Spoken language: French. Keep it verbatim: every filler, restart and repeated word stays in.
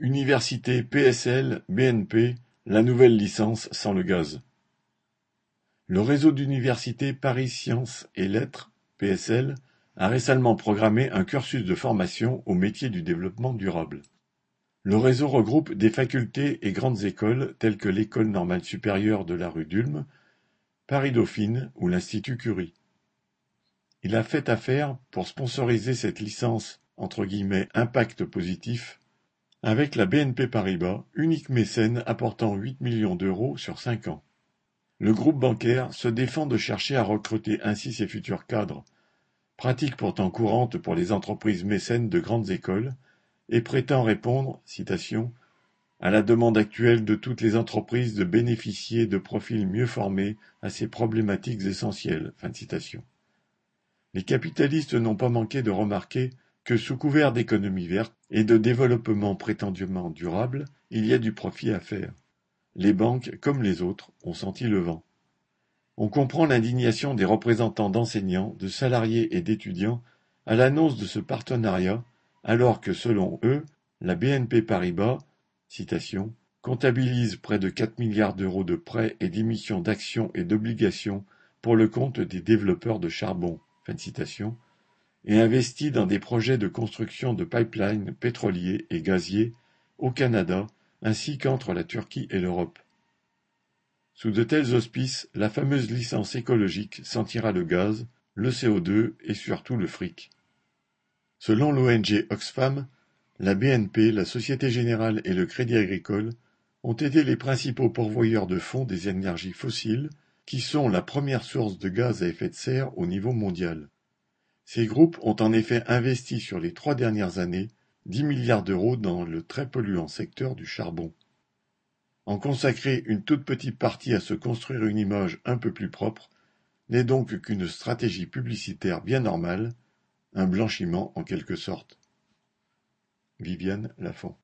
Université P S L B N P, la nouvelle licence sans le gaz. Le réseau d'universités Paris Sciences et Lettres, P S L, a récemment programmé un cursus de formation aux métiers du développement durable. Le réseau regroupe des facultés et grandes écoles telles que l'École normale supérieure de la rue d'Ulm, Paris-Dauphine ou l'Institut Curie. Il a fait affaire pour sponsoriser cette licence entre guillemets « impact positif » avec la B N P Paribas, unique mécène apportant huit millions d'euros sur cinq ans. Le groupe bancaire se défend de chercher à recruter ainsi ses futurs cadres, pratique pourtant courante pour les entreprises mécènes de grandes écoles, et prétend répondre, citation, à la demande actuelle de toutes les entreprises de bénéficier de profils mieux formés à ces problématiques essentielles. Fin de citation. Les capitalistes n'ont pas manqué de remarquer que sous couvert d'économie verte et de développement prétendument durable, il y a du profit à faire. Les banques, comme les autres, ont senti le vent. On comprend l'indignation des représentants d'enseignants, de salariés et d'étudiants à l'annonce de ce partenariat, alors que, selon eux, la B N P Paribas, citation, comptabilise près de quatre milliards d'euros de prêts et d'émissions d'actions et d'obligations pour le compte des développeurs de charbon, fin de citation, et investit dans des projets de construction de pipelines pétroliers et gaziers au Canada ainsi qu'entre la Turquie et l'Europe. Sous de tels auspices, la fameuse licence écologique sentira le gaz, le C O deux et surtout le fric. Selon l'O N G Oxfam, la B N P, la Société Générale et le Crédit Agricole ont été les principaux pourvoyeurs de fonds des énergies fossiles, qui sont la première source de gaz à effet de serre au niveau mondial. Ces groupes ont en effet investi sur les trois dernières années dix milliards d'euros dans le très polluant secteur du charbon. En consacrer une toute petite partie à se construire une image un peu plus propre n'est donc qu'une stratégie publicitaire bien normale, un blanchiment en quelque sorte. Viviane Lafont.